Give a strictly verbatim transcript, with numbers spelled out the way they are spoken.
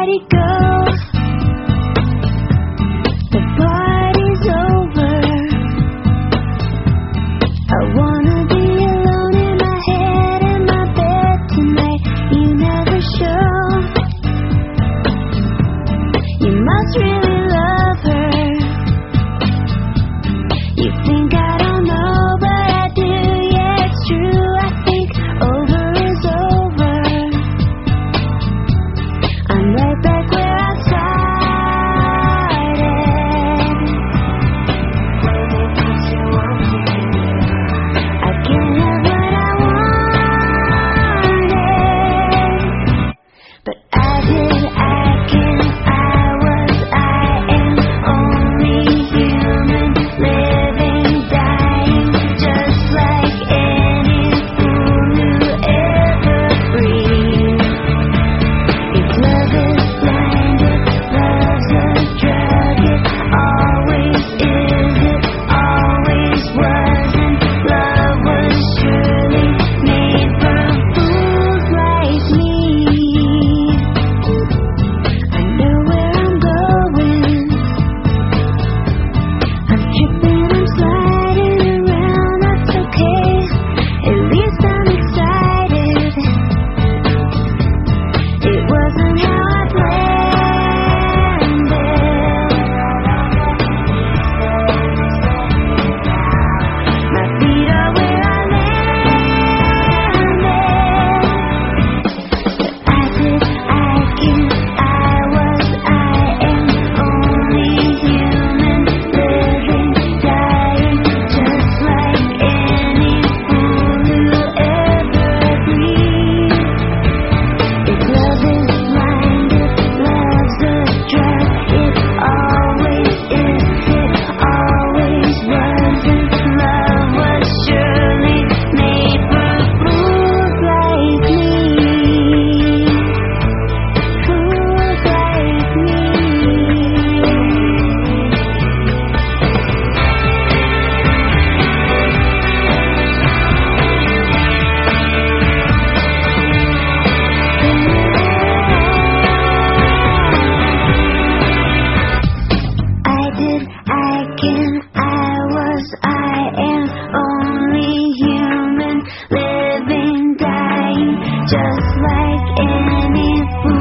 everybody go. The party's over. I wanna be alone in my head in my bed tonight. You never show. You must really love her. You think I don't know, but I do. Yeah, it's true. I think over is over. I'm right back where I started. I can't have what I wanted, but I did, I can, I was, I am only human, living, dying, just like any fool who ever breathed. If love is blind, if love's a drug, it always is, it always wasn't. Love was surely made for fools like me. I know where I'm going. I'm tripping, I'm sliding around, that's okay. At least I'm excited. It wasn't how I planned it. My feet are where I landed. But I did, I can, I was, I am only human, living, dying, just like any fool who ever breathed. If love is blind, if love's a drug, it always is, it always wasn't. Love was surely made for fools like me. Fools like me. I did, I can, I was, I am only human, living, dying, just like any fool